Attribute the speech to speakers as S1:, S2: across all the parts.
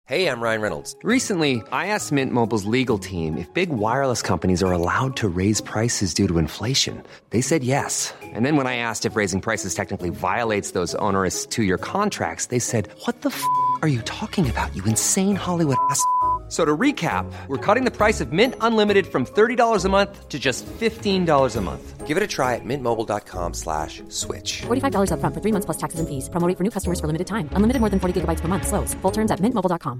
S1: Hey, I'm Ryan Reynolds.
S2: Recently, I asked Mint Mobile's legal team if big wireless companies are allowed to raise prices due to inflation. They said yes. And then when I asked if raising prices technically violates those onerous two-year contracts, they said, "What the are you talking about, you insane Hollywood ass?" So to recap, we're cutting the price of Mint Unlimited from $30 a month to just $15 a month.
S1: Give it a try at mintmobile.com/switch.
S3: $45 up front for 3 months plus taxes and fees. Promo rate for new customers for limited time. Unlimited more than 40 gigabytes per month. Slows full terms at mintmobile.com.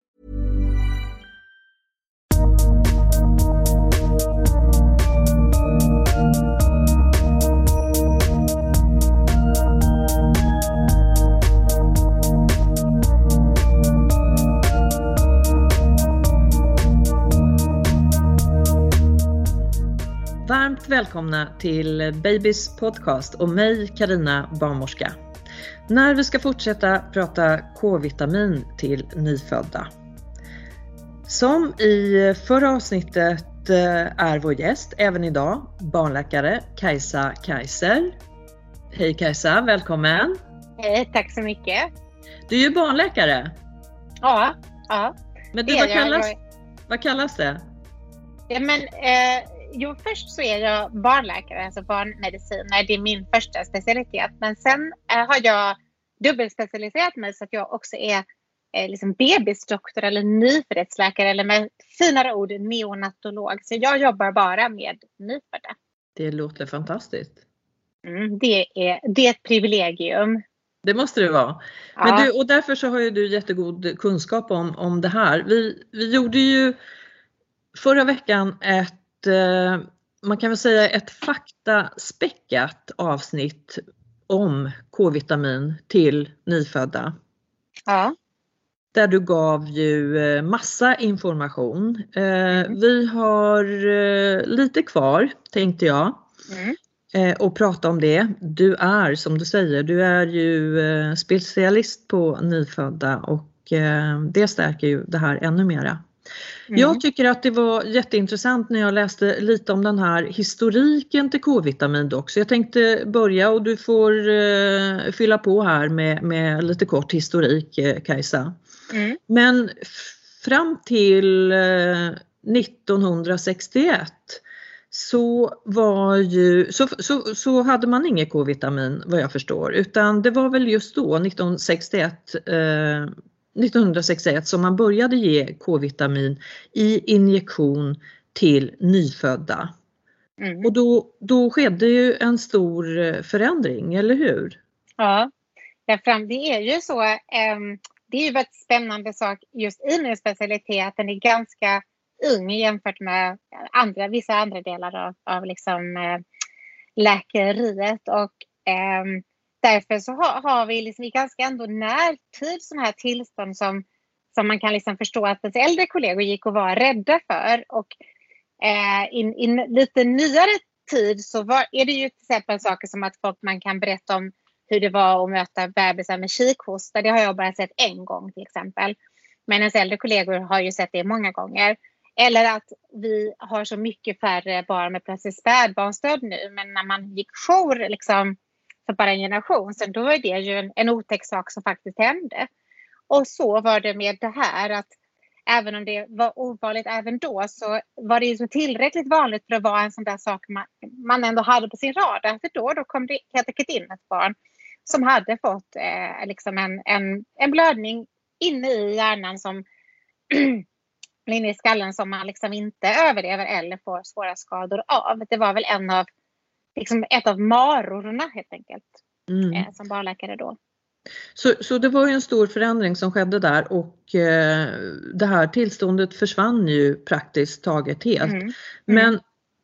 S4: Varmt välkomna till Babys podcast och mig, Carina, barnmorska. När vi ska fortsätta prata K-vitamin till nyfödda. Som i förra avsnittet är vår gäst även idag barnläkare Kajsa Kaiser. Hej Kajsa, välkommen.
S5: Hej, tack så mycket.
S4: Du är ju barnläkare.
S5: Ja.
S4: Men du, vad kallas det?
S5: Ja, men, först så är jag barnläkare, alltså barnmedicin. Det är min första specialitet. Men sen har jag dubbelspecialiserat mig så att jag också är liksom bebisdoktor eller nyföddhetsläkare eller med finare ord neonatolog. Så jag jobbar bara med nyfödda.
S4: Det låter fantastiskt.
S5: Det är ett privilegium.
S4: Det måste det vara.
S5: Ja.
S4: Men och därför så har ju du jättegod kunskap om det här. Vi gjorde ju förra veckan man kan väl säga ett faktaspäckat avsnitt om K-vitamin till nyfödda.
S5: Ja.
S4: Där du gav ju massa information. Vi har lite kvar, tänkte jag. Och prata om det. Du är, som du säger, du är ju specialist på nyfödda och det stärker ju det här ännu mera. Jag tycker att det var jätteintressant när jag läste lite om den här historiken till K-vitamin dock. Så jag tänkte börja och du får fylla på här med lite kort historik, Kajsa. Men fram till 1961 så hade man inget K-vitamin vad jag förstår. Utan det var väl just då 1961 som man började ge K-vitamin i injektion till nyfödda. Och då skedde ju en stor förändring, eller hur?
S5: Ja, det är ju så. Det är ju väldigt spännande sak just i min specialitet. Den är ganska ung jämfört med vissa andra delar av liksom, läkeriet. Och därför så har vi liksom i ganska ändå närtid sådana här tillstånd som man kan liksom förstå att ens äldre kollegor gick och var rädda för. Och i lite nyare tid så är det ju till exempel saker som att man kan berätta om hur det var att möta bebisar med kikhosta. Det har jag bara sett en gång till exempel. Men ens äldre kollegor har ju sett det många gånger. Eller att vi har så mycket färre barn med plötsligt spädbarnstöd nu. Men när man gick jour liksom för bara en generation sen, då var det ju en otäck sak som faktiskt hände. Och så var det med det här, att även om det var ovanligt även då, så var det ju så tillräckligt vanligt för att vara en sån där sak man ändå hade på sin radar. För då kom det helt enkelt in ett barn som hade fått liksom en blödning inne i hjärnan som inne i skallen som man liksom inte överlever eller får svåra skador av. Det var väl ett av marorna helt enkelt som barnläkare då.
S4: Så det var ju en stor förändring som skedde där och det här tillståndet försvann ju praktiskt taget helt. Men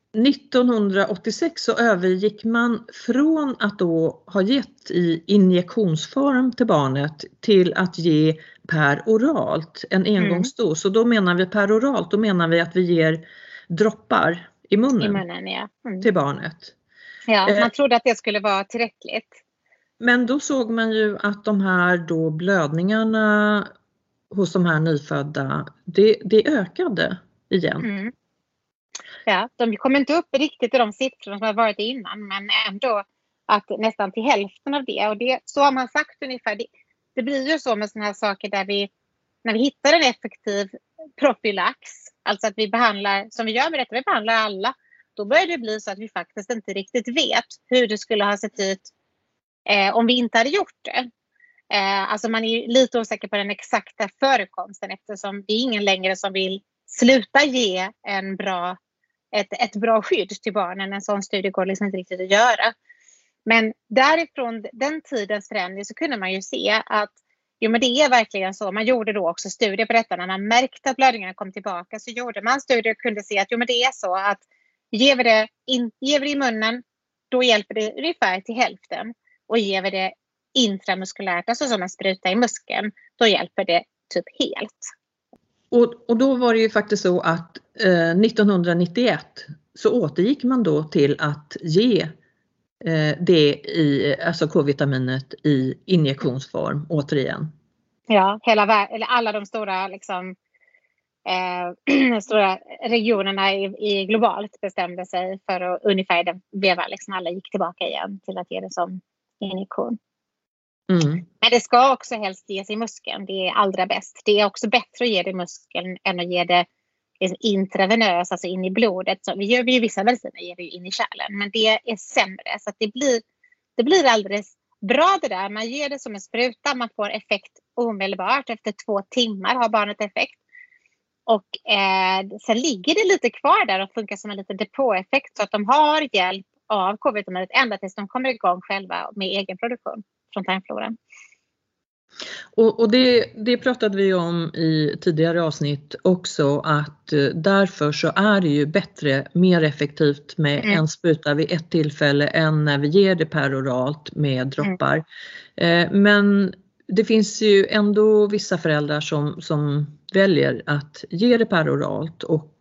S4: 1986 så övergick man från att då ha gett i injektionsform till barnet till att ge peroralt en engångsdos. Så då menar vi peroralt, då menar vi att vi ger droppar i munnen, till barnet.
S5: Ja, man trodde att det skulle vara tillräckligt.
S4: Men då såg man ju att de här då blödningarna hos de här nyfödda, det ökade igen.
S5: Ja, de kommer inte upp riktigt i de siffror som har varit innan, men ändå att nästan till hälften av det. Och det, så har man sagt ungefär. Det blir ju så med såna här saker där vi när vi hittar en effektiv profylax, alltså att vi behandlar, som vi gör med detta, vi behandlar alla, då börjar det bli så att vi faktiskt inte riktigt vet hur det skulle ha sett ut om vi inte hade gjort det. Alltså man är lite osäker på den exakta förekomsten, eftersom det är ingen längre som vill sluta ge ett bra skydd till barnen. En sån studie går liksom inte riktigt att göra. Men därifrån den tidens förändring så kunde man ju se att men det är verkligen så. Man gjorde då också studier på detta. När man märkte att blödningarna kom tillbaka så gjorde man studier och kunde se att men det är så att ger vi det i munnen, då hjälper det ungefär till hälften. Och ger vi det intramuskulärt, alltså som en spruta i muskeln, då hjälper det typ helt.
S4: Och då var det ju faktiskt så att 1991 så återgick man då till att ge alltså K-vitaminet i injektionsform återigen.
S5: Ja, eller alla de stora liksom, stora regionerna i globalt bestämde sig för att ungefär den veva liksom alla gick tillbaka igen till att ge det som injektion. Men det ska också helst ges i muskeln. Det är allra bäst. Det är också bättre att ge det i muskeln än att ge det liksom intravenöst, alltså in i blodet. Så vi gör ju vissa mediciner ger det in i kärlen, men det är sämre. Så att det blir alldeles bra det där. Man ger det som en spruta, man får effekt omedelbart. Efter 2 timmar har barnet effekt. Och sen ligger det lite kvar där och funkar som en liten depåeffekt, så att de har hjälp av K-vitaminet ända tills de kommer igång själva med egen produktion från tarmfloran.
S4: Och det pratade vi om i tidigare avsnitt också, att därför så är det ju bättre, mer effektivt med en spruta vid ett tillfälle än när vi ger det peroralt med droppar. Men det finns ju ändå vissa föräldrar som väljer att ge det peroralt, och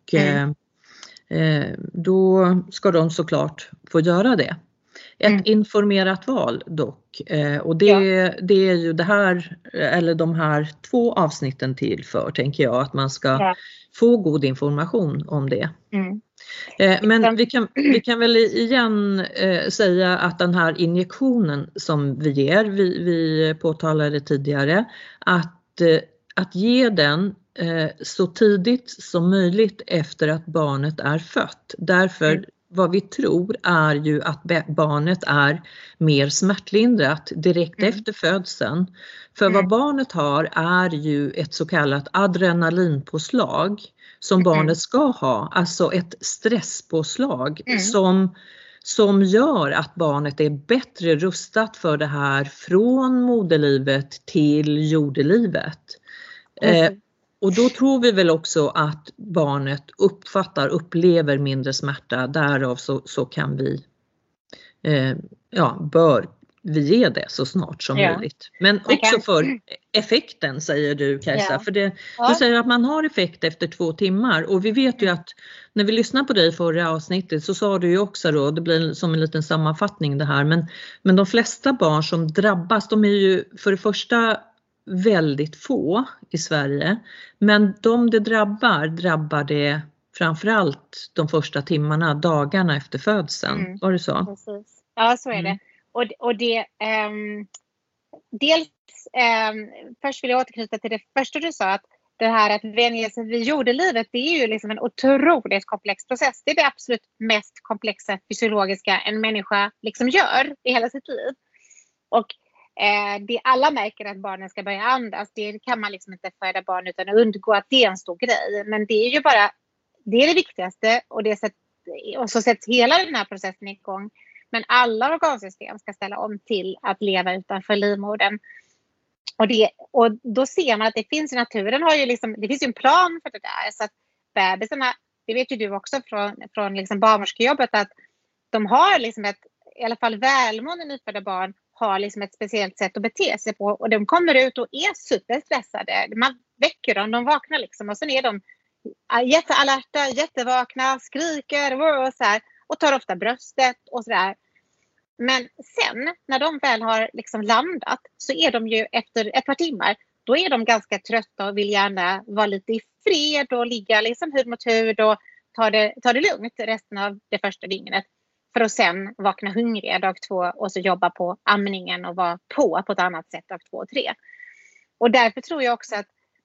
S4: då ska de såklart få göra det. Ett informerat val dock, och det är ju det här, eller de här 2 avsnitten till för, tänker jag, att man ska få god information om det. Men vi kan väl igen säga att den här injektionen som vi ger, vi påtalade tidigare, att ge den så tidigt som möjligt efter att barnet är fött. Därför vad vi tror är ju att barnet är mer smärtlindrat direkt efter födseln. För vad barnet har är ju ett så kallat adrenalinpåslag som barnet ska ha. Alltså ett stresspåslag som gör att barnet är bättre rustat för det här från moderlivet till jordelivet. Och då tror vi väl också att barnet upplever mindre smärta. Därav så kan vi, bör vi ge det så snart som möjligt. Men också för effekten, säger du, Kajsa. För du säger att man har effekt efter 2 timmar. Och vi vet ju att när vi lyssnade på dig i förra avsnittet så sa du ju också då, det blir som en liten sammanfattning det här. Men de flesta barn som drabbas, de är ju för det första väldigt få i Sverige, men de det drabbar det framförallt de första timmarna, dagarna efter födseln. Var det så?
S5: Precis. Ja, så är det. Och det dels först vill jag återknyta till det första du sa, att det här att vänja sig vid jordelivet, det är ju liksom en otroligt komplex process. Det är det absolut mest komplexa fysiologiska en människa liksom gör i hela sitt liv. Och det alla märker att barnen ska börja andas, det kan man liksom inte föda barn utan att undgå att det är en stor grej. Men det är ju bara, det är det viktigaste, och så sätts hela den här processen igång. Men alla organsystem ska ställa om till att leva utanför livmodern. Och då ser man att det finns i naturen, det finns ju en plan för det där. Så att bebisarna, det vet ju du också från liksom barnmorskejobbet, att de har liksom i alla fall välmående nyfödda barn har liksom ett speciellt sätt att bete sig på. Och de kommer ut och är superstressade. Man väcker dem, de vaknar liksom. Och sen är de jättealerta, jättevakna, skriker och så här. Och tar ofta bröstet och sådär. Men sen när de väl har liksom landat så är de ju efter ett par timmar, då är de ganska trötta och vill gärna vara lite i fred och ligga liksom hud mot hud och ta det lugnt resten av det första dygnet. För att sen vakna hungriga dag 2 och så jobba på amningen och vara på ett annat sätt dag 2 och 3. Och därför tror jag också att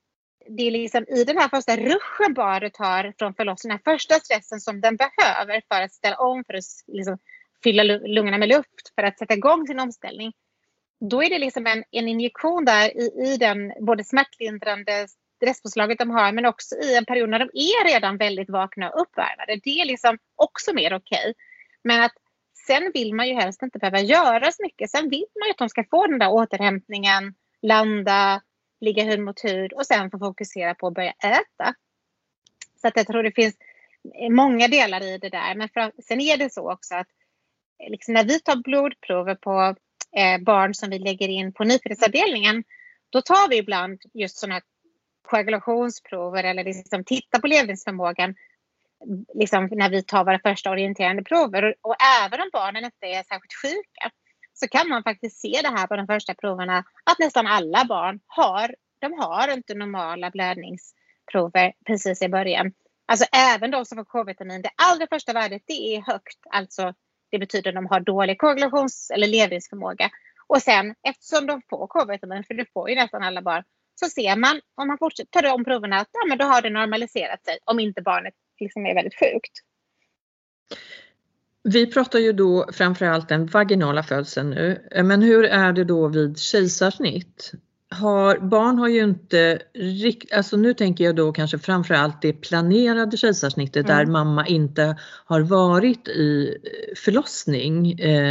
S5: det är liksom i den här första ruschen barnet har från förlossningen, den första stressen som den behöver för att ställa om, för att liksom fylla lungorna med luft, för att sätta igång sin omställning. Då är det liksom en injektion där i den både smärtlindrande stresspåslaget de har, men också i en period när de är redan väldigt vakna och uppvärmade. Det är liksom också mer okej. Men att sen vill man ju helst inte behöva göra så mycket. Sen vill man ju att de ska få den där återhämtningen, landa, ligga hud mot hud och sen få fokusera på att börja äta. Så att jag tror det finns många delar i det där. Men sen är det så också att liksom när vi tar blodprover på barn som vi lägger in på nyföddhetsavdelningen, då tar vi ibland just sådana här koagulationsprover eller liksom titta på levnadsförmågan liksom när vi tar våra första orienterande prover. Och även om barnen inte är särskilt sjuka så kan man faktiskt se det här på de första proverna att nästan alla barn har inte normala blödningsprover precis i början. Alltså även de som får K-vitamin, det allra första värdet det är högt. Alltså det betyder att de har dålig koagulations- eller levnadsförmåga. Och sen eftersom de får K-vitamin, för det får ju nästan alla barn, så ser man om man fortsätter ta de proverna att men då har det normaliserat sig om inte barnet liksom är väldigt sjukt.
S4: Vi pratar ju då framförallt den vaginala födseln nu, men hur är det då vid kejsarsnitt? Barn har ju inte alltså nu tänker jag då kanske framförallt det planerade kejsarsnittet där mamma inte har varit i förlossning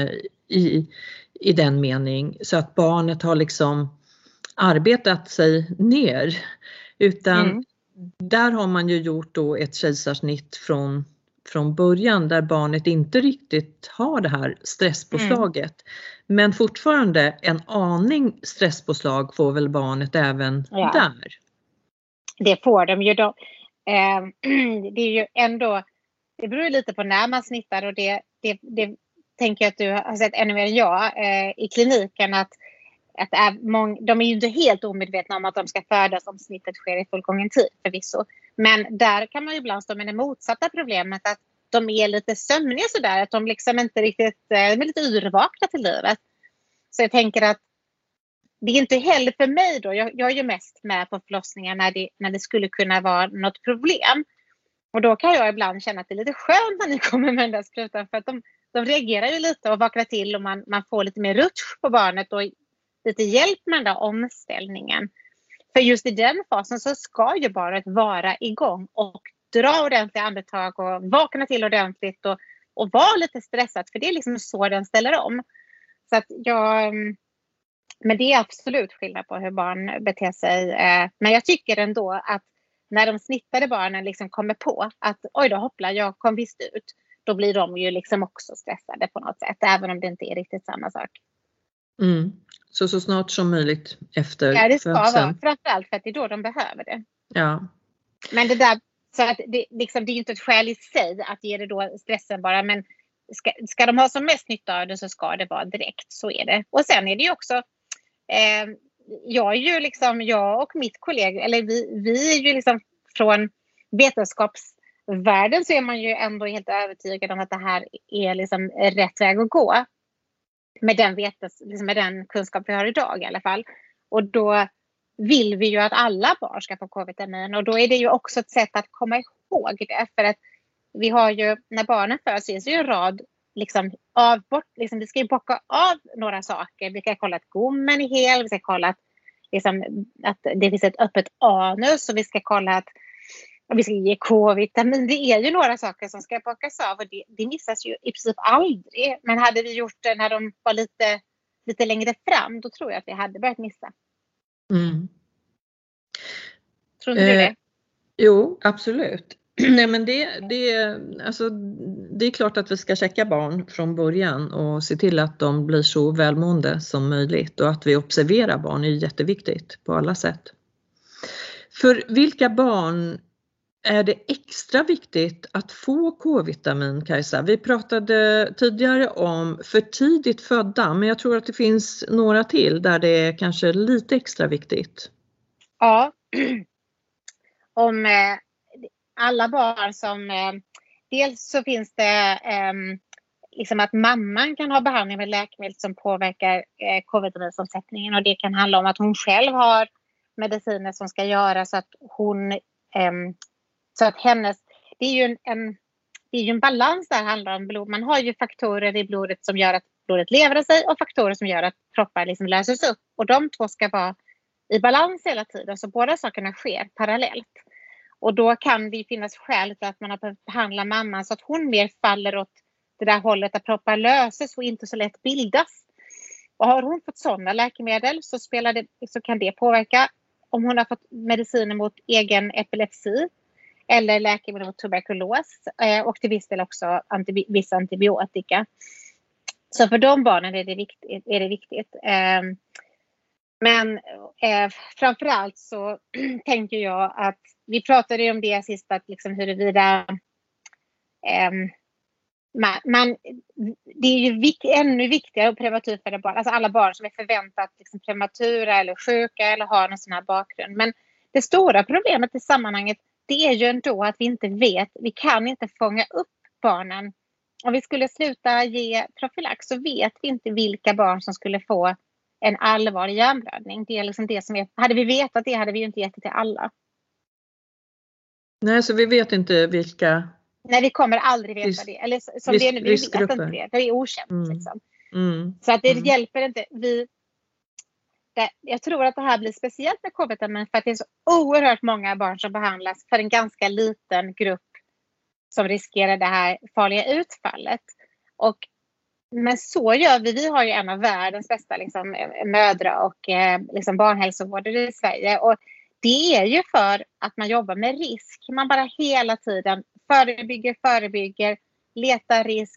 S4: i den mening så att barnet har liksom arbetat sig ner, utan där har man ju gjort då ett kejsarsnitt från början där barnet inte riktigt har det här stresspåslaget. Men fortfarande en aning stresspåslag får väl barnet även där?
S5: Det får de ju då. Det är ju ändå, det beror lite på när man snittar och det tänker jag att du har sett ännu mer än jag i kliniken att de är ju inte helt omedvetna om att de ska födas om snittet sker i fullgången tid förvisso. Men där kan man ju ibland stå med det motsatta problemet att de är lite sömniga sådär. Att de liksom inte riktigt, de är lite yrvakna till livet. Så jag tänker att det är inte heller för mig då. Jag är ju mest med på förlossningar när det skulle kunna vara något problem. Och då kan jag ibland känna att det är lite skönt när ni kommer med den där sprutan. För att de reagerar ju lite och vaknar till och man får lite mer rutsch på barnet och lite hjälp med den där omställningen. För just i den fasen så ska ju barnet vara igång och dra ordentliga andetag och vakna till ordentligt och vara lite stressat. För det är liksom så den ställer om. Så att men det är absolut skillnad på hur barn beter sig. Men jag tycker ändå att när de snittade barnen liksom kommer på att oj då hoppla, jag kom visst ut. Då blir de ju liksom också stressade på något sätt. Även om det inte är riktigt samma sak.
S4: Så snart som möjligt efter
S5: födseln. Ja, det ska
S4: födseln.
S5: vara. Framförallt för att det är då de behöver det.
S4: Ja.
S5: Men det där, så att det är ju inte ett skäl i sig att ge det då stressen bara. Men ska de ha som mest nytta av det så ska det vara direkt. Så är det. Och sen är det ju också, jag och mitt kollega, eller vi är ju liksom från vetenskapsvärlden så är man ju ändå helt övertygad om att det här är liksom rätt väg att gå. Med den kunskap vi har idag i alla fall. Och då vill vi ju att alla barn ska få K-vitamin. Och då är det ju också ett sätt att komma ihåg det. För att vi har ju, när barnen föds, så är det ju en rad vi ska ju bocka av några saker. Vi ska kolla att gommen är hel. Vi ska kolla att det finns ett öppet anus. Och vi ska kolla att vi ska ge K-vitamin. Det är ju några saker som ska bockas av. Och det missas ju i princip aldrig. Men hade vi gjort det när de var lite längre fram, då tror jag att vi hade börjat missa. Tror inte du det?
S4: Jo, absolut. Nej, men det är klart att vi ska checka barn från början och se till att de blir så välmående som möjligt och att vi observerar barn är jätteviktigt på alla sätt. För vilka barn är det extra viktigt att få K-vitamin, Kajsa? Vi pratade tidigare om för tidigt födda, men jag tror att det finns några till där det är kanske lite extra viktigt.
S5: Ja, om alla barn som dels så finns det liksom att mamman kan ha behandling med läkemedel som påverkar K-vitaminsomsättningen och det kan handla om att hon själv har mediciner som ska göra så att hon, så att hennes, det är ju en balans där handlar om blod. Man har ju faktorer i blodet som gör att blodet lever sig och faktorer som gör att kroppar liksom löses upp. Och de två ska vara i balans hela tiden, så båda sakerna sker parallellt. Och då kan det finnas skäl till att man har behövt behandla mamman så att hon mer faller åt det där hållet att kroppar löses och inte så lätt bildas. Och har hon fått sådana läkemedel så kan det påverka. Om hon har fått mediciner mot egen epilepsi eller läkemedel mot tuberkulos och till viss del också viss antibiotika. Så för de barnen är det viktigt. Men framförallt så tänker jag att vi pratade om det sist, att liksom huruvida det är ju ännu viktigare att prematurföda barn. Alltså alla barn som är förväntat liksom prematura eller sjuka eller har någon sån här bakgrund. Men det stora problemet i sammanhanget, det är ju ändå att vi inte vet. Vi kan inte fånga upp barnen. Om vi skulle sluta ge profylax så vet vi inte vilka barn som skulle få en allvarlig hjärnblödning. Det är liksom det som är, hade vi vetat det hade vi ju inte gett det till alla.
S4: Nej, så vi vet inte vilka.
S5: Nej, vi kommer aldrig veta det. Eller som det är nu, vi vet inte det. Det är okänt. Liksom. Så att det hjälper inte. Jag tror att det här blir speciellt med K-vitamin för att det är så oerhört många barn som behandlas för en ganska liten grupp som riskerar det här farliga utfallet. Men så gör vi. Vi har ju en av världens bästa liksom, mödra- och liksom barnhälsovårdare i Sverige. Och det är ju för att man jobbar med risk. Man bara hela tiden förebygger, letar risk,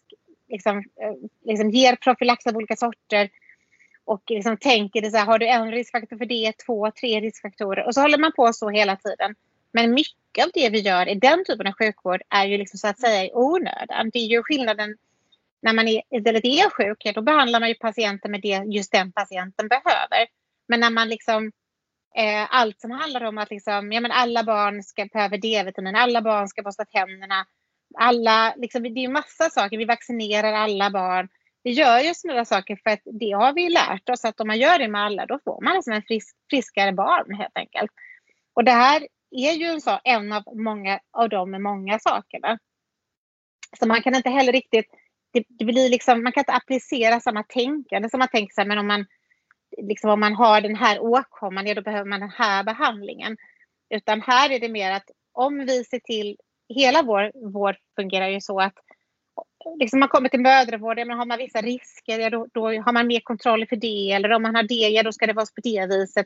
S5: liksom ger profylax av olika sorter. Och liksom tänker det så här, har du en riskfaktor för det, 2, 3 riskfaktorer. Och så håller man på så hela tiden. Men mycket av det vi gör i den typen av sjukvård är ju liksom så att säga i onödan. Det är ju skillnaden när man är sjuk, då behandlar man ju patienten med det just den patienten behöver. Men när man liksom allt som handlar om att liksom, ja, men alla barn ska behöva D-vitamin, alla barn ska borsta tänderna, alla, liksom, det är ju massa saker, vi vaccinerar alla barn. Vi gör ju sådana saker för att det har vi lärt oss att om man gör det med alla då får man liksom en friskare barn helt enkelt. Och det här är ju en av många sakerna. Så man kan inte heller riktigt, det blir liksom, man kan inte applicera samma tänkande som man tänker sig, men om man har den här åkomman, då behöver man den här behandlingen. Utan här är det mer att om vi ser till, hela vår vård fungerar ju så att liksom man kommer till mödravård, men har man vissa risker, då har man mer kontroll för det. Eller om man har det, då ska det vara på det viset.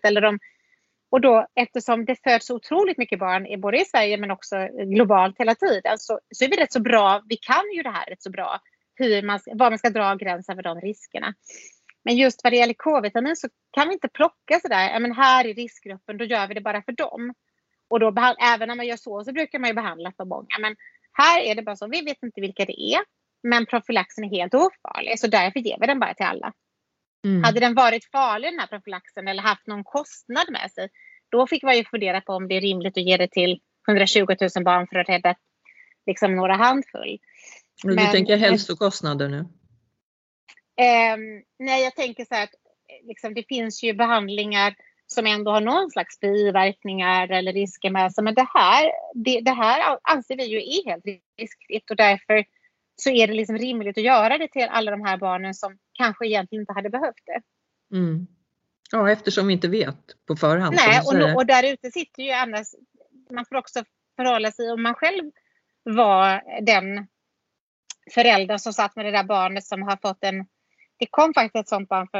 S5: Och då, eftersom det föds så otroligt mycket barn, både i Sverige men också globalt hela tiden, så är vi rätt så bra, vi kan ju det här rätt så bra. Var man ska dra gränsen för de riskerna. Men just vad det gäller K-vitamin så kan vi inte plocka sådär, men här i riskgruppen, då gör vi det bara för dem. Och då även när man gör så brukar man ju behandla för många. Men här är det bara så, vi vet inte vilka det är. Men profylaxen är helt ofarlig, så därför ger vi den bara till alla. Hade den varit farlig den här profylaxen eller haft någon kostnad med sig, då fick man ju fundera på om det är rimligt att ge det till 120 000 barn för att rädda liksom några handfull.
S4: Men du tänker hälsokostnader nu?
S5: Nej, jag tänker så här att liksom, det finns ju behandlingar som ändå har någon slags biverkningar eller risker med sig. Men det här anser vi ju är helt riskfritt, och därför så är det liksom rimligt att göra det till alla de här barnen som kanske egentligen inte hade behövt det.
S4: Ja, eftersom vi inte vet på förhand.
S5: Nej, och där ute sitter ju annars, man får också förhålla sig om man själv var den förälder som satt med det där barnet som har fått det kom faktiskt ett sånt barn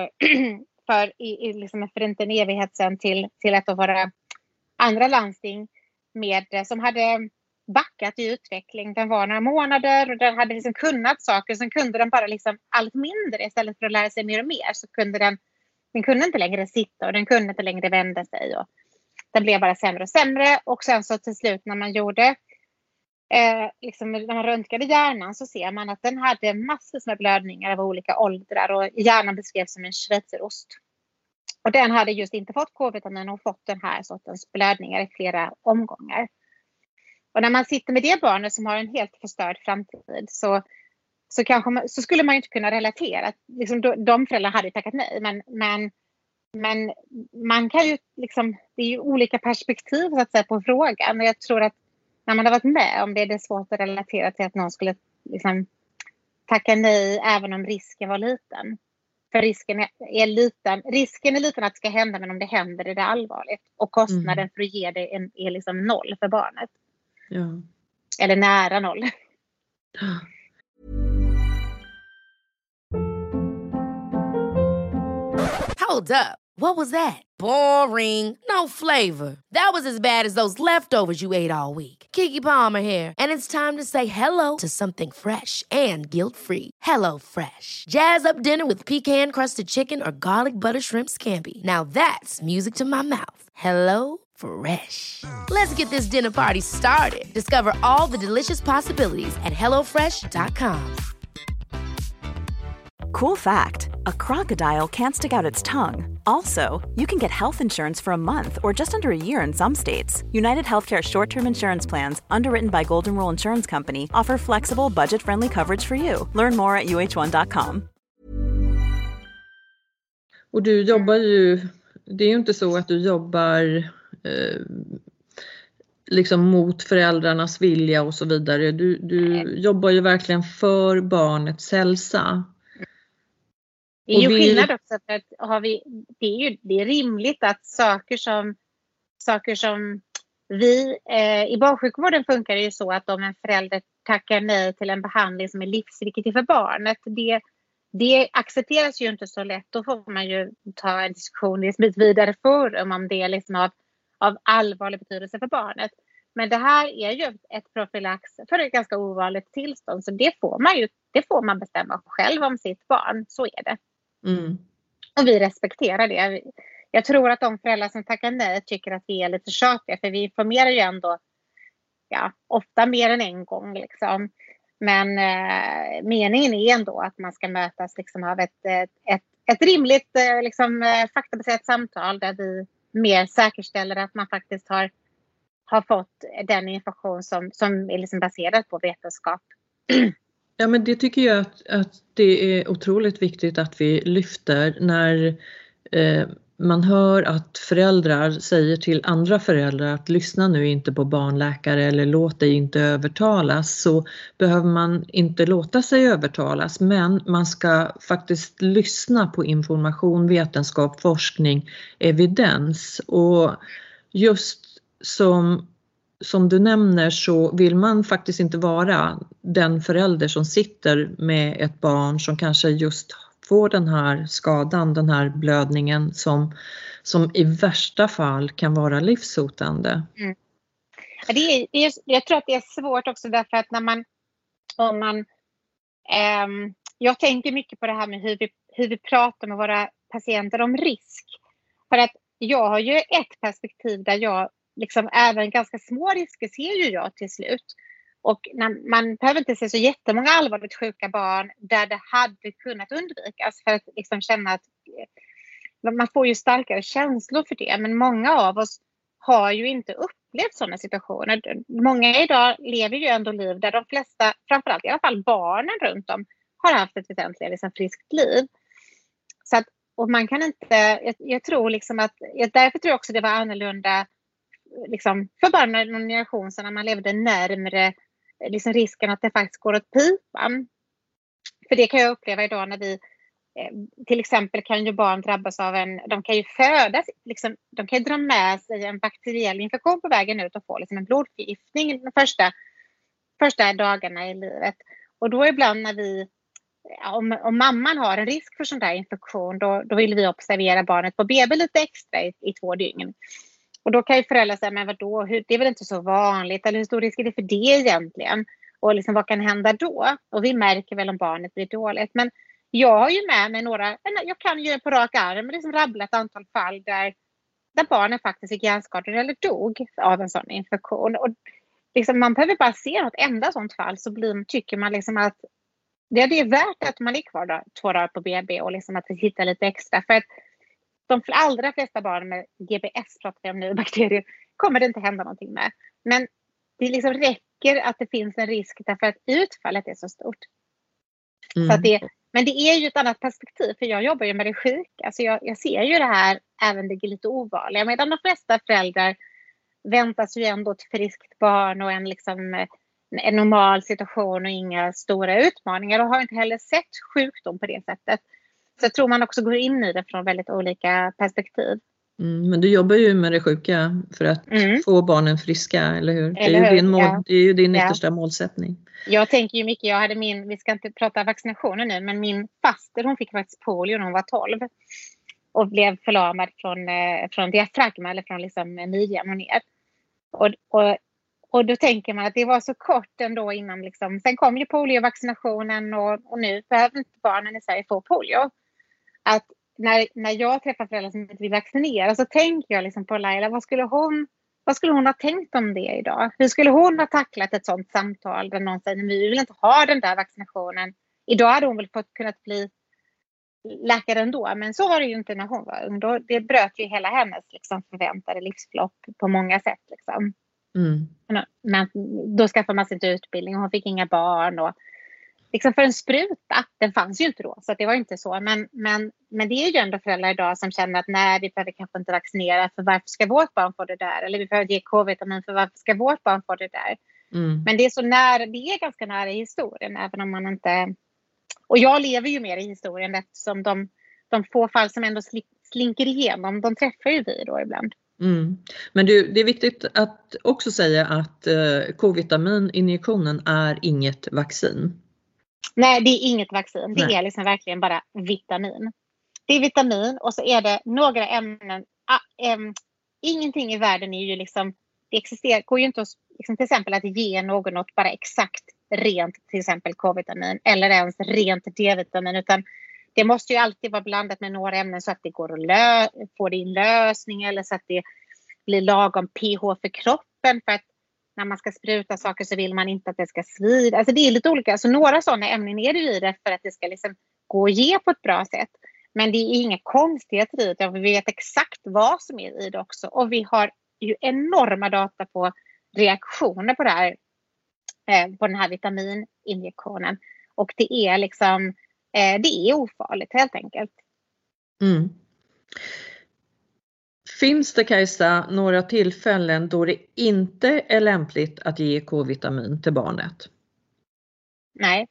S5: för inte en evighet sedan till ett av våra andra landsting som hade backat i utveckling. Den var några månader och den hade liksom kunnat saker, sen kunde den bara liksom allt mindre istället för att lära sig mer och mer, så kunde den kunde inte längre sitta och den kunde inte längre vända sig, och den blev bara sämre och sämre. Och sen så till slut när man gjorde när man röntgade hjärnan, så ser man att den hade massor med blödningar av olika åldrar, och hjärnan beskrevs som en schweizerost. Och den hade just inte fått K-vitamin och fått den här sortens blödningar i flera omgångar. Och när man sitter med det barnet som har en helt förstörd framtid, så skulle man ju inte kunna relatera. Liksom, de föräldrarna hade tackat nej, men Men man kan ju liksom, det är ju olika perspektiv så att säga på frågan. Men jag tror att när man har varit med om det är det svårt att relatera till att någon skulle liksom tacka nej även om risken var liten. För risken är liten att det ska hända, men om det händer är det allvarligt. Och kostnaden för att ge det är liksom 0 för barnet.
S4: Ja.
S5: Eller nära 0.
S6: Hold up. What was that? Boring. No flavor. That was as bad as those leftovers you ate all week. Keke Palmer here, and it's time to say hello to something fresh and guilt-free. Hello Fresh. Jazz up dinner with pecan-crusted chicken or garlic butter shrimp scampi. Now that's music to my mouth. Hello Fresh. Let's get this dinner party started. Discover all the delicious possibilities at hellofresh.com.
S7: Cool fact, a crocodile can't stick out its tongue. Also, you can get health insurance for a month or just under a year in some states. United Healthcare short-term insurance plans, underwritten by Golden Rule Insurance Company, offer flexible, budget-friendly coverage for you. Learn more at uh1.com.
S4: Och du jobbar ju, det är ju inte så att du jobbar liksom mot föräldrarnas vilja och så vidare. Du jobbar ju verkligen för barnets hälsa.
S5: Det är ju skillnad också, för att det är rimligt att saker som vi i barnsjukvården funkar det ju så att om en förälder tackar nej till en behandling som är livsviktig för barnet, det accepteras ju inte så lätt. Då får man ju ta en diskussion i ett vidare forum om det är liksom av allvarlig betydelse för barnet. Men det här är ju ett profylax för ett ganska ovanligt tillstånd, så det får man bestämma själv om sitt barn, så är det. Och vi respekterar det. Jag tror att de föräldrar som tackar nej tycker att vi är lite tjatiga, för vi informerar ju ändå ofta mer än en gång liksom. Men meningen är ändå att man ska mötas liksom av ett rimligt liksom, faktabaserat samtal där vi mer säkerställer att man faktiskt har fått den information som är liksom baserad på vetenskap.
S4: Ja, men det tycker jag att det är otroligt viktigt att vi lyfter när man hör att föräldrar säger till andra föräldrar att lyssna nu inte på barnläkare eller låt dig inte övertalas, så behöver man inte låta sig övertalas, men man ska faktiskt lyssna på information, vetenskap, forskning, evidens. Och just som du nämner så vill man faktiskt inte vara den förälder som sitter med ett barn som kanske just får den här skadan, den här blödningen som i värsta fall kan vara livshotande.
S5: Jag tror att det är svårt också därför att jag tänker mycket på det här med hur vi pratar med våra patienter om risk. För att jag har ju ett perspektiv där jag liksom även ganska små risker ser ju jag till slut. Och man behöver inte se så jättemånga allvarligt sjuka barn där det hade kunnat undvikas, för att liksom känna att man får ju starkare känslor för det. Men många av oss har ju inte upplevt sådana situationer. Många idag lever ju ändå liv där de flesta, framförallt i alla fall barnen runt om, har haft ett väsentligt liksom friskt liv. Så att, och man kan inte, jag tror liksom att, därför tror jag också det var annorlunda liksom, för bara någon generation sedan när man levde närmare liksom risken att det faktiskt går åt pipan. För det kan jag uppleva idag när vi till exempel kan ju barn drabbas av de kan ju födas, liksom, de kan ju dra med sig en bakteriell infektion på vägen ut och få liksom en blodförgiftning de första dagarna i livet. Och då ibland när vi, om mamman har en risk för sån där infektion, då vill vi observera barnet på BB lite extra i 2 dygn. Och då kan ju föräldrar säga, men vadå, det är väl inte så vanligt, eller hur stor risk är det för det egentligen? Och liksom, vad kan hända då? Och vi märker väl om barnet blir dåligt. Men jag har ju med mig jag kan ju på rak arm liksom rabbla ett antal fall där barnen faktiskt fick hjärnskador eller dog av en sån infektion. Och liksom, man behöver bara se något enda sånt fall så tycker man liksom att det är värt att man är kvar 2 dagar på BB och liksom att vi hittar lite extra. För att de allra flesta barn med GBS, pratar vi om nu, bakterier, kommer det inte hända någonting med. Men det liksom räcker att det finns en risk därför att utfallet är så stort. Så att Men det är ju ett annat perspektiv, för jag jobbar ju med det sjuka. Så jag ser ju det här, även det lite ovanliga. Medan de flesta föräldrar väntas ju ändå ett friskt barn och en normal situation och inga stora utmaningar. Och har inte heller sett sjukdom på det sättet. Så jag tror man också går in i det från väldigt olika perspektiv.
S4: Men du jobbar ju med det sjuka för att få barnen friska, eller hur? Det är ju din yttersta målsättning.
S5: Jag tänker ju mycket, vi ska inte prata vaccinationer nu, men min faster, hon fick faktiskt polio när hon var 12. Och blev förlamad från diafragma, eller från liksom midjan och ner. Och då tänker man att det var så kort ändå innan liksom. Sen kom ju poliovaccinationen och nu behöver inte barnen i Sverige få polio. Att när jag träffar föräldrar som inte vill vaccinera, så tänker jag liksom på Laila, vad skulle hon ha tänkt om det idag? Hur skulle hon ha tacklat ett sånt samtal där någon säger, vi vill inte ha den där vaccinationen. Idag hade hon väl kunnat bli läkare ändå, men så var det ju inte när hon var ung. Det bröt ju hela hennes liksom förväntade livsförlopp på många sätt. Liksom. Men då skaffade man sig inte utbildning och hon fick inga barn. Och liksom för en spruta, den fanns ju inte då, så det var inte så. Men det är ju ändå föräldrar idag som känner att nej, vi behöver kanske inte vaccinera, för varför ska vårt barn få det där? Eller vi behöver ge K-vitamin, för varför ska vårt barn få det där? Men det är ganska nära i historien, även om man inte... Och jag lever ju mer i historien, eftersom de få fall som ändå slinker igenom, de träffar ju vi då ibland.
S4: Men det är viktigt att också säga att K-vitamininjektionen är inget vaccin.
S5: Nej, det är inget vaccin. Det är liksom verkligen bara vitamin. Det är vitamin och så är det några ämnen. Ingenting i världen är ju liksom, går ju inte att, liksom, till exempel att ge något bara exakt rent, till exempel K-vitamin eller ens rent D-vitamin, utan det måste ju alltid vara blandat med några ämnen så att det går att få det i lösning, eller så att det blir lagom pH för kroppen, för att när man ska spruta saker så vill man inte att det ska svida. Alltså det är lite olika. Så några sådana ämnen är det i det för att det ska liksom gå att ge på ett bra sätt. Men det är inga konstigheter i det. Vi vet exakt vad som är i det också. Och vi har ju enorma data på reaktioner på det här, på den här vitamininjektionen. Och det är liksom, det är ofarligt helt enkelt.
S4: Finns det, Kajsa, några tillfällen då det inte är lämpligt att ge K-vitamin till barnet?
S5: Nej.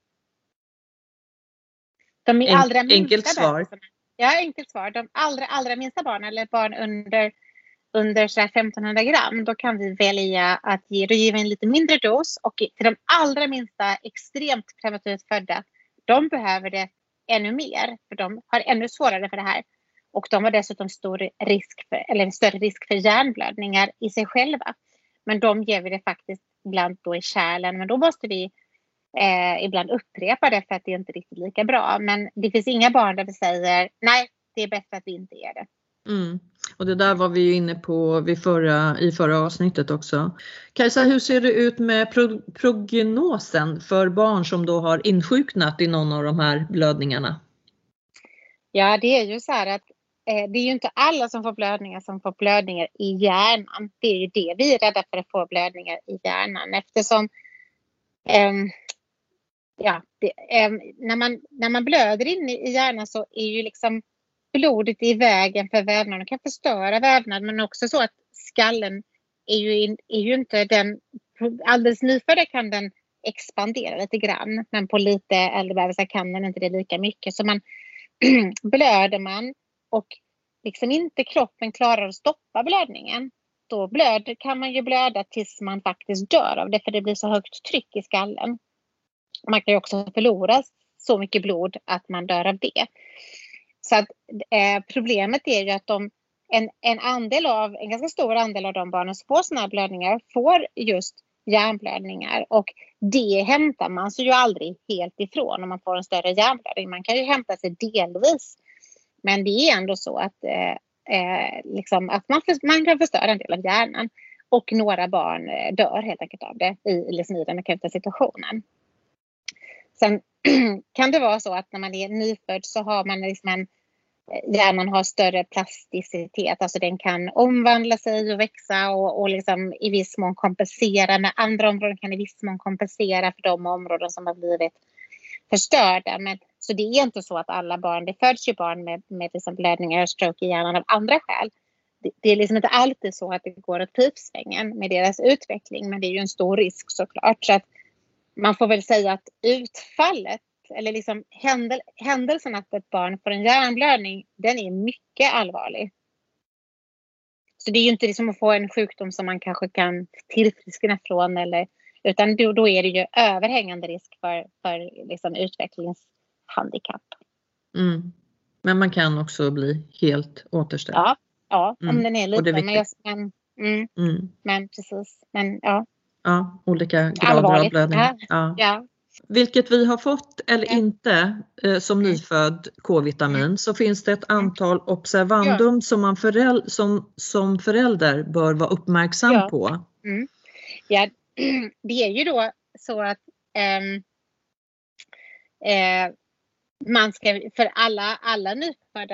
S5: De är allra minsta
S4: enkelt svar.
S5: Ja, enkelt svar. De allra minsta barn, eller barn under så här 1500 gram, då kan vi välja att ge en lite mindre dos. Och till de allra minsta, extremt premativt födda, de behöver det ännu mer, för de har ännu svårare för det här. Och de har dessutom större risk för hjärnblödningar i sig själva. Men de ger vi det faktiskt ibland då i kärlen. Men då måste vi ibland upprepa det, för att det är inte riktigt lika bra. Men det finns inga barn där vi säger nej, det är bättre att vi inte ger det.
S4: Och det där var vi ju inne på i förra avsnittet också. Kajsa, hur ser det ut med prognosen för barn som då har insjuknat i någon av de här blödningarna?
S5: Ja, det är ju så här att det är ju inte alla som får blödningar i hjärnan. Det är ju det vi är rädda för, att få blödningar i hjärnan. Eftersom när man blöder in i hjärnan så är ju liksom blodet i vägen för vävnaden och kan förstöra vävnaden. Men också så att skallen är ju inte den, alldeles nyfödda kan den expandera lite grann. Men på lite äldre bebisar kan den inte det lika mycket. Så blöder man och liksom inte kroppen klarar att stoppa blödningen, då kan man ju blöda tills man faktiskt dör av det, för det blir så högt tryck i skallen. Man kan ju också förlora så mycket blod att man dör av det. Så att, problemet är ju att en ganska stor andel av de barnen som får såna här blödningar får just hjärnblödningar, och det hämtar man sig ju aldrig helt ifrån om man får en större hjärnblödning. Man kan ju hämta sig delvis, men det är ändå så att, att man kan förstöra en del av hjärnan, och några barn dör helt enkelt av det i den akuta situationen. Sen kan det vara så att när man är nyfödd så har man liksom hjärnan har större plasticitet, alltså den kan omvandla sig och växa och liksom i viss mån kompensera, när andra områden kan i viss mån kompensera för de områden som har blivit förstörda. Men Så det är inte så att alla barn, det föds ju barn med till exempel blödningar och stroke i hjärnan av andra skäl. Det är liksom inte alltid så att det går åt pipsvängen med deras utveckling, men det är ju en stor risk såklart. Så att man får väl säga att utfallet, eller liksom händelsen att ett barn får en hjärnblödning, den är mycket allvarlig. Så det är ju inte liksom att få en sjukdom som man kanske kan tillfriskna från, utan då är det ju överhängande risk för liksom utvecklingshandikapp.
S4: Mm. Men man kan också bli helt återställd.
S5: Ja, om den är liten. Men precis. Men ja.
S4: Ja, olika grader av blödning.
S5: Ja.
S4: Vilket vi har fått eller inte som nyfödd K-vitamin, så finns det ett antal observandum som man som förälder bör vara uppmärksam på.
S5: Ja, det är ju då så att man ska, för alla nyfödda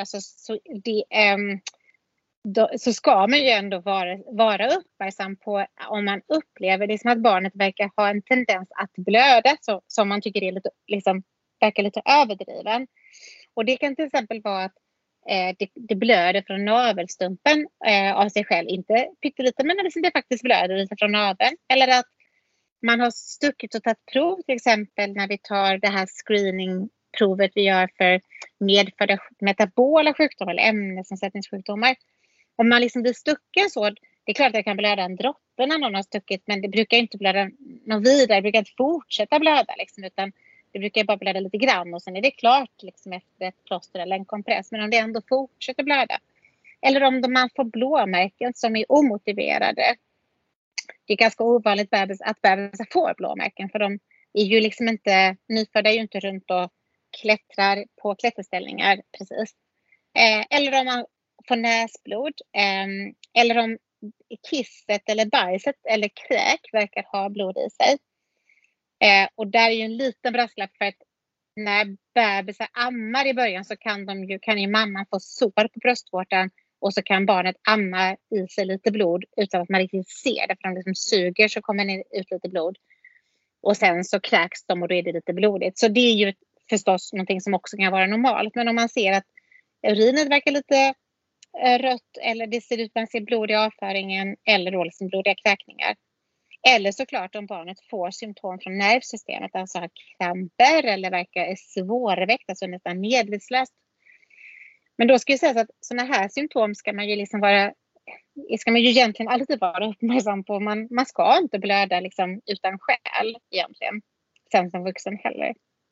S5: så ska man ju ändå vara uppmärksam på om man upplever det som att barnet verkar ha en tendens att blöda, som man tycker är lite, liksom, verkar lite överdriven. Och det kan till exempel vara att det blöder från navelstumpen av sig själv, inte pyttelite, men liksom det faktiskt blöder lite från naveln. Eller att man har stuckit och tagit prov, till exempel när vi tar det här screeningprovet vi gör för medfödda metabola sjukdomar eller ämnesomsättningssjukdomar. Om man liksom blir stucken så, det är klart att det kan blöda en droppe när någon har stuckit, men det brukar inte blöda någon vidare, det brukar inte fortsätta blöda liksom, utan det brukar bara blöda lite grann och sen är det klart liksom efter ett plåster eller en kompress. Men om det ändå fortsätter blöda, eller om man får blåmärken som är omotiverade. Det är ganska ovanligt att bebisar får blåmärken, för de är ju liksom inte, nyfödda är ju inte runt och klättrar på klätterställningar precis. Eller om man får näsblod, eller om kisset eller bajset eller kräk verkar ha blod i sig. Och där är ju en liten brasklapp, för att när bebisar ammar i början så kan ju mamman få sår på bröstvårtan, och så kan barnet amma i sig lite blod utan att man riktigt ser det, för de liksom suger så kommer det ut lite blod. Och sen så kräks de och då är det lite blodigt. Så det är ju förstås någonting som också kan vara normalt. Men om man ser att urinet verkar lite rött, eller det ser ut man ser blod i avföringen, eller då liksom blodiga kräkningar. Eller såklart om barnet får symptom från nervsystemet, alltså har kramper eller verkar svårväckt, alltså nästan medvetslöst. Men då ska jag säga att sådana här symptom ska man ju egentligen alltid vara uppmärksam på. Man ska inte blöda liksom utan skäl egentligen, sen som vuxen heller.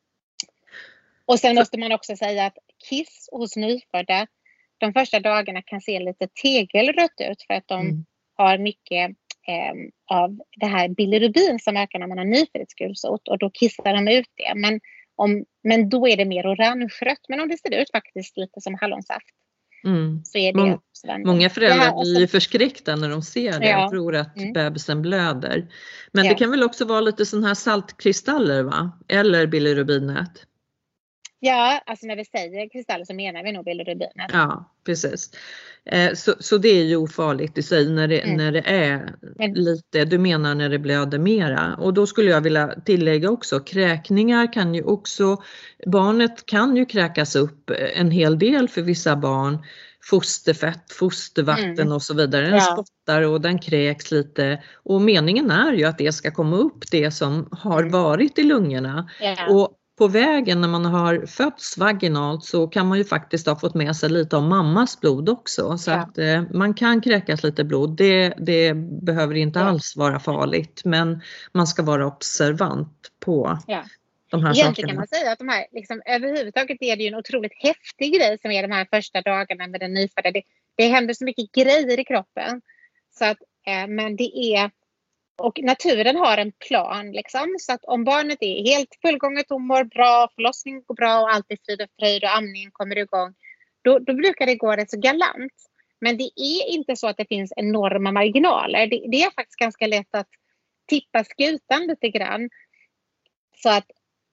S5: Och sen måste man också säga att kiss hos nyfödda de första dagarna kan se lite tegelrött ut, för att de har mycket av det här bilirubin som ökar när man har nyföddhetsgulsot, och då kissar de ut det. Men då är det mer orangerött. Men om det ser ut faktiskt lite som hallonsaft, så är det
S4: många föräldrar blir ju förskräckta när de ser det och tror att bebisen blöder. Men det kan väl också vara lite sån här saltkristaller, va? Eller bilirubinet?
S5: Ja, alltså när vi säger kristaller så menar vi nog bilirubinet.
S4: Ja, precis. Så det är ju ofarligt i sig när det är lite, du menar när det blöder mera. Och då skulle jag vilja tillägga också, kräkningar kan ju också, barnet kan ju kräkas upp en hel del för vissa barn. Fosterfett, fostervatten och så vidare. Den spottar och den kräks lite. Och meningen är ju att det ska komma upp det som har varit i lungorna. Och på vägen när man har fötts vaginalt så kan man ju faktiskt ha fått med sig lite av mammas blod också. Så att man kan kräkas lite blod. Det behöver inte alls vara farligt. Men man ska vara observant på de här
S5: egentligen
S4: sakerna.
S5: Kan man säga att de här, liksom, överhuvudtaget är det ju en otroligt häftig grej som är de här första dagarna med den nyfödda. Det händer så mycket grejer i kroppen. Så att, men det är... Och naturen har en plan liksom, så att om barnet är helt fullgånget och mår bra, förlossningen går bra och allt är frid och fröjd och amningen kommer igång, då brukar det gå rätt så galant. Men det är inte så att det finns enorma marginaler. Det är faktiskt ganska lätt att tippa skutan lite grann. Så att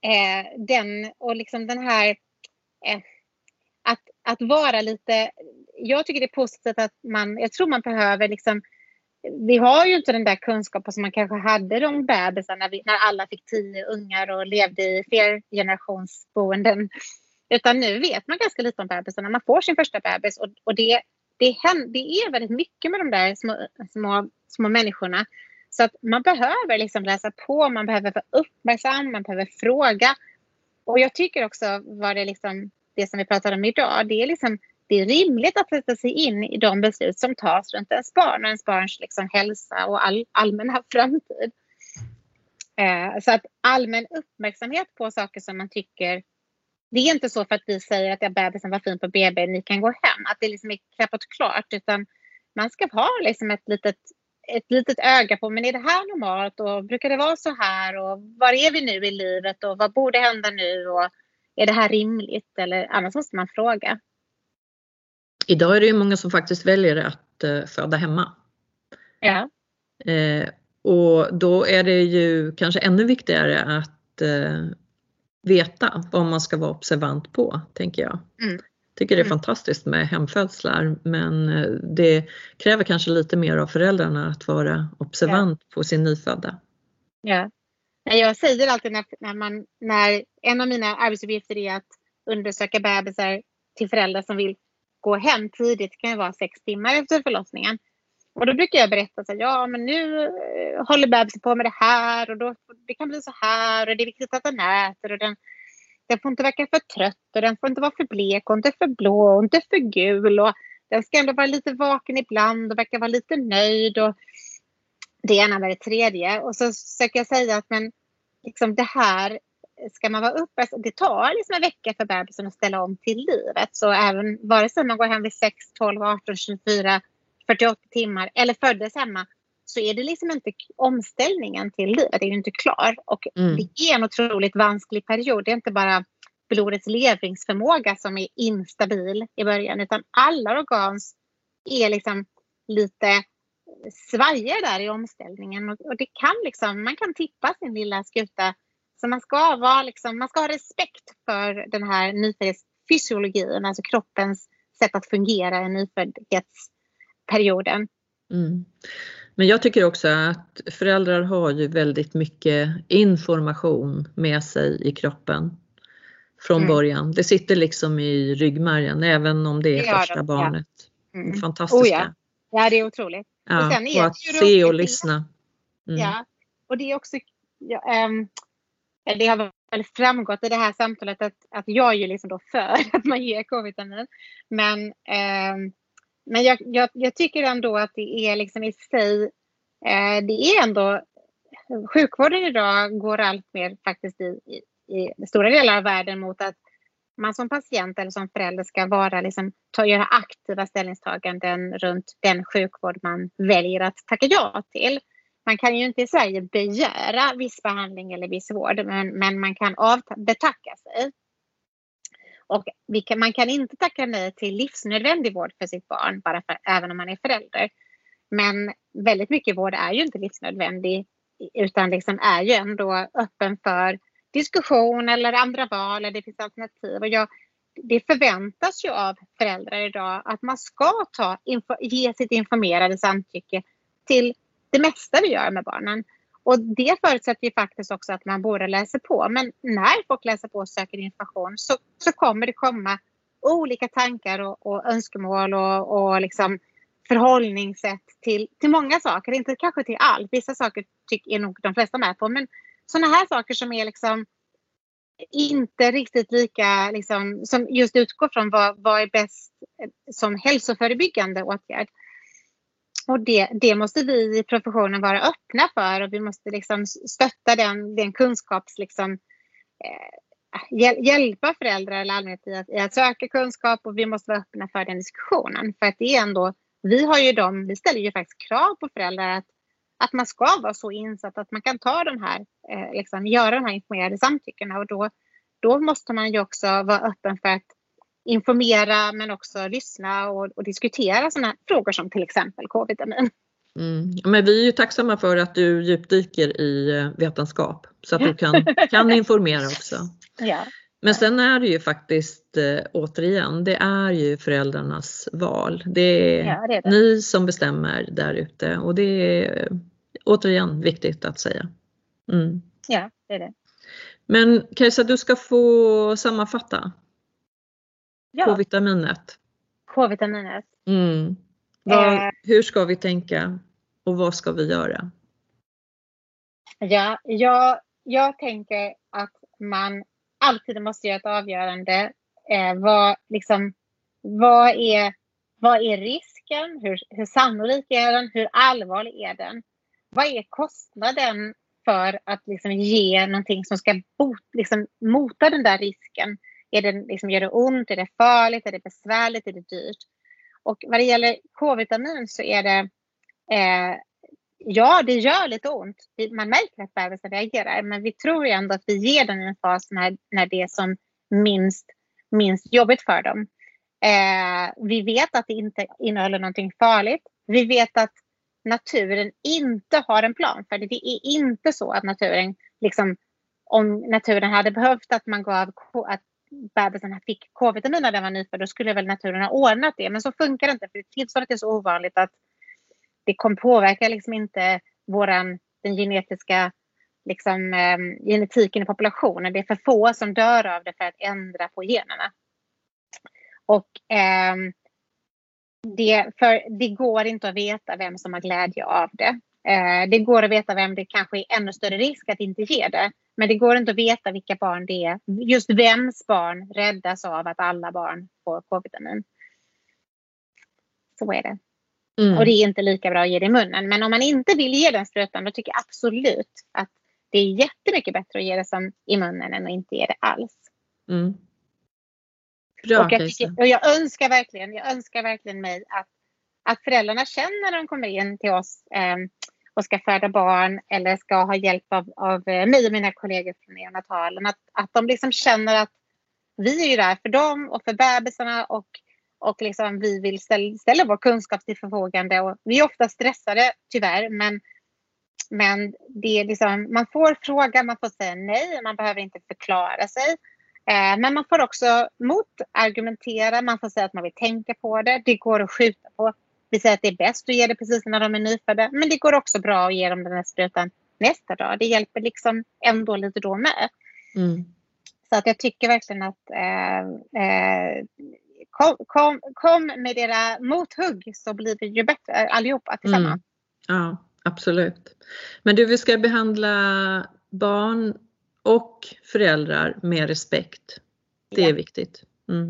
S5: den här att vara lite, jag tycker det är positivt att jag tror man behöver liksom, vi har ju inte den där kunskapen som man kanske hade om bebisar när alla fick 10 ungar och levde i flergenerationsboenden. Utan nu vet man ganska lite om bebisen när man får sin första bebis. Och det är väldigt mycket med de där små människorna. Så att man behöver liksom läsa på, man behöver vara uppmärksam, man behöver fråga. Och jag tycker också vad det liksom, det som vi pratar om idag, det är rimligt att sätta sig in i de beslut som tas runt ens barn och ens barns liksom hälsa och allmänna framtid. Så att allmän uppmärksamhet på saker som man tycker, det är inte så för att vi säger att bebisen var fin på BB, ni kan gå hem, att det liksom är klappat klart, utan man ska ha liksom ett litet öga på, men är det här normalt och brukar det vara så här och var är vi nu i livet och vad borde hända nu och är det här rimligt, eller annars måste man fråga.
S4: Idag är det ju många som faktiskt väljer att föda hemma.
S5: Ja.
S4: Och då är det ju kanske ännu viktigare att veta vad man ska vara observant på, tänker jag. Tycker det är fantastiskt med hemfödslar, men det kräver kanske lite mer av föräldrarna att vara observant på sin nyfödda. Ja.
S5: Jag säger alltid när en av mina arbetsuppgifter är att undersöka bebisar till föräldrar som vill gå hem tidigt, kan ju vara 6 timmar efter förlossningen. Och då brukar jag berätta så här, ja men nu håller bebisen på med det här och då, det kan bli så här och det är viktigt att den äter och den får inte verka för trött och den får inte vara för blek och inte för blå och inte för gul och den ska ändå vara lite vaken ibland och verka vara lite nöjd och det ena med det tredje. Och så försöker jag säga att men liksom det här ska man vara uppe, det tar liksom en vecka för bebisen att ställa om till livet. Så även vare sig man går hem vid 6, 12, 18, 24, 48 timmar eller föddes hemma, så är det liksom inte omställningen till livet, det är ju inte klar. Och det är en otroligt vansklig period. Det är inte bara blodets levringsförmåga som är instabil i början, utan alla organ är liksom lite svajiga där i omställningen. Och det kan liksom, man kan tippa sin lilla skuta. Så man ska ha respekt för den här nyföddhetsfysiologin, alltså kroppens sätt att fungera i nyföddhetsperioden.
S4: Men jag tycker också att föräldrar har ju väldigt mycket information med sig i kroppen från början. Det sitter liksom i ryggmärgen, även om det är första barnet. Fantastiska.
S5: Ja, det är otroligt.
S4: Ja,
S5: och sen är
S4: och att se och lyssna.
S5: Ja, och det är också... det har väl framgått i det här samtalet att jag är ju liksom då för att man ger K-vitamin. Men jag tycker ändå att det är liksom i sig, det är ändå, sjukvården idag går allt mer faktiskt i stora delar av världen mot att man som patient eller som förälder ska vara liksom, göra aktiva ställningstaganden runt den sjukvård man väljer att tacka ja till. Man kan ju inte i Sverige begära viss behandling eller viss vård, men man kan betacka sig. Och man kan inte tacka nej till livsnödvändig vård för sitt barn, även om man är förälder. Men väldigt mycket vård är ju inte livsnödvändig, utan liksom är ju ändå öppen för diskussion eller andra val, eller det finns alternativ. Och det förväntas ju av föräldrar idag att man ska ge sitt informerade samtycke till det mesta vi gör med barnen. Och det förutsätter ju faktiskt också att man borde läsa på. Men när folk läser på och söker information så kommer det komma olika tankar och önskemål och liksom förhållningssätt till många saker. Inte kanske till allt. Vissa saker är nog de flesta med på. Men sådana här saker som är liksom inte riktigt lika, liksom, som just utgår från vad är bäst som hälsoförebyggande åtgärd. Och det måste vi i professionen vara öppna för, och vi måste liksom stötta den kunskaps, liksom, hjälpa föräldrar eller allmänhet i att söka kunskap, och vi måste vara öppna för den diskussionen. För att det är ändå, vi ställer ju faktiskt krav på föräldrar att man ska vara så insatt att man kan ta de här, liksom, göra de här informerade samtyckena, och då måste man ju också vara öppen för att informera, men också lyssna och diskutera sådana frågor som till exempel K-vitamin.
S4: Men vi är ju tacksamma för att du djupdyker i vetenskap, så att du kan informera också.
S5: Ja.
S4: Men sen är det ju faktiskt, återigen, det är ju föräldrarnas val. Det är ni som bestämmer där ute, och det är återigen viktigt att säga.
S5: Ja, det är det.
S4: Men Kajsa, du ska få sammanfatta.
S5: Ja.
S4: K-vitaminet.
S5: K-vitaminet.
S4: Hur ska vi tänka och vad ska vi göra?
S5: Ja, jag tänker att man alltid måste göra ett avgörande. Vad är risken? Hur sannolik är den? Hur allvarlig är den? Vad är kostnaden för att liksom ge någonting som ska mota den där risken? Gör det ont? Är det farligt? Är det besvärligt? Är det dyrt? Och vad det gäller K-vitamin så är det det gör lite ont. Man märker att bebisen reagerar, men vi tror ju ändå att vi ger den i en fas när det är som minst jobbigt för dem. Vi vet att det inte innehåller någonting farligt. Vi vet att naturen inte har en plan för det. Det är inte så att naturen, om naturen hade behövt att man gav att bebisen fick K-vitamin när den var nyfödd, då skulle väl naturen ha ordnat det. Men så funkar det inte, för tillståndet är så ovanligt att det kommer påverka inte den genetiska genetiken i populationen. Det är för få som dör av det för att ändra på generna. Och det går inte att veta vem som har glädje av det. Det går att veta vem det kanske är ännu större risk att inte ge det. Men det går inte att veta vilka barn det är. Just vems barn räddas av att alla barn får K-vitamin. Så är det. Och det är inte lika bra att ge det i munnen. Men om man inte vill ge den sprutan, då tycker jag absolut att det är jättemycket bättre att ge det som i munnen än att inte ge det alls.
S4: Bra,
S5: och jag önskar verkligen mig att föräldrarna känner när de kommer in till oss och ska föda barn eller ska ha hjälp av mig och mina kollegor från neonatalen. Att de känner att vi är ju där för dem och för bebisarna och vi vill ställa vår kunskap till förfogande. Och vi är ofta stressade tyvärr, men det är man får fråga, man får säga nej, man behöver inte förklara sig. Men man får också motargumentera, man får säga att man vill tänka på det. Det går att skjuta på. Vi säger att det är bäst att ge det precis när de är nyfödda. Men det går också bra att ge dem den här sprutan nästa dag. Det hjälper ändå lite då med. Så att jag tycker verkligen att kom med era mothugg så blir det ju bättre allihopa tillsammans.
S4: Ja, absolut. Men vi ska behandla barn och föräldrar med respekt. Det är viktigt.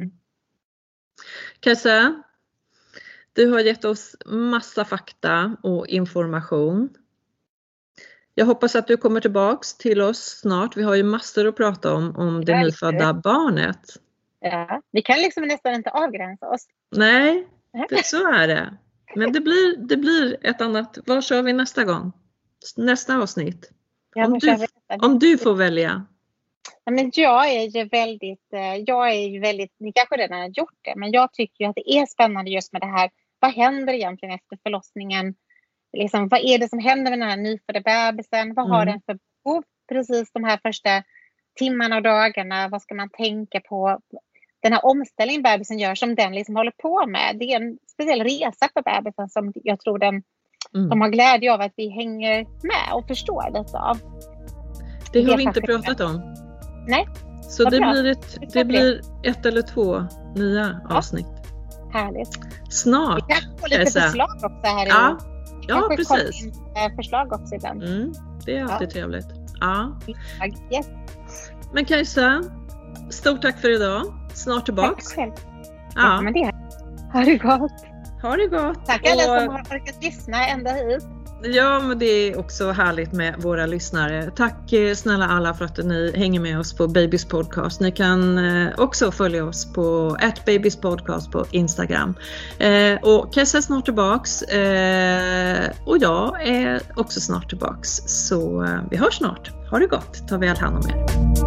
S4: Kajsa, du har gett oss massa fakta och information. Jag hoppas att du kommer tillbaks till oss snart. Vi har ju massor att prata om det nyfödda barnet.
S5: Ja, vi kan nästan inte avgränsa oss.
S4: Nej, så är det. Men det blir ett annat. Vad kör vi nästa gång? Nästa avsnitt. Om du får välja.
S5: Ja, men jag är ju väldigt, ni kanske redan har gjort det, men jag tycker ju att det är spännande just med det här. Vad händer egentligen efter förlossningen? Vad är det som händer med den här nyfödda bebisen? Vad har den för behov precis de här första timmarna och dagarna? Vad ska man tänka på? Den här omställningen bebisen gör som den håller på med. Det är en speciell resa för bebisen som jag tror de har glädje av att vi hänger med och förstår lite av.
S4: Det har vi inte pratat om.
S5: Nej.
S4: Så det blir 1 eller 2 nya avsnitt.
S5: Härligt.
S4: Snart.
S5: Vi kan få lite förslag också här.
S4: Ja, precis.
S5: Förslag också ibland.
S4: Det är alltid trevligt. Ja.
S5: Yes.
S4: Men Kajsa, stort tack för idag. Snart tillbaks.
S5: Tack själv. Ja, men det. Ha det gott.
S4: Ha det gott.
S5: Tack alla som har orkat lyssna ända hit.
S4: Ja, men det är också härligt med våra lyssnare. Tack snälla alla för att ni hänger med oss på Babys Podcast. Ni kan också följa oss på @babyspodcast på Instagram. Och Kajsa är snart tillbaks. Och jag är också snart tillbaks. Så vi hörs snart. Ha det gott. Ta väl hand om er.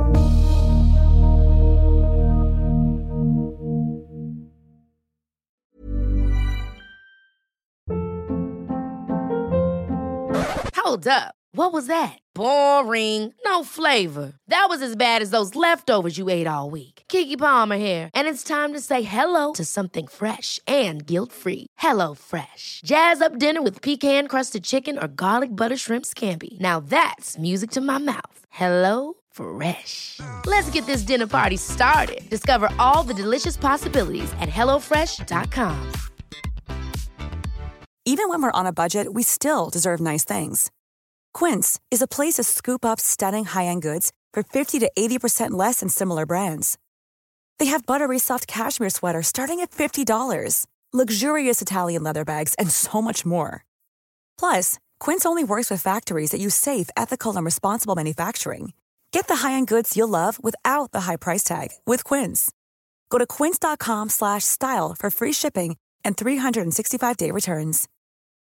S6: Hold up. What was that? Boring. No flavor. That was as bad as those leftovers you ate all week. Keke Palmer here, and it's time to say hello to something fresh and guilt-free. Hello Fresh. Jazz up dinner with pecan-crusted chicken or garlic butter shrimp scampi. Now that's music to my mouth. Hello Fresh. Let's get this dinner party started. Discover all the delicious possibilities at hellofresh.com.
S8: Even when we're on a budget, we still deserve nice things. Quince is a place to scoop up stunning high-end goods for 50 to 80% less than similar brands. They have buttery soft cashmere sweaters starting at $50, luxurious Italian leather bags, and so much more. Plus, Quince only works with factories that use safe, ethical, and responsible manufacturing. Get the high-end goods you'll love without the high price tag with Quince. Go to quince.com/style for free shipping and 365-day returns.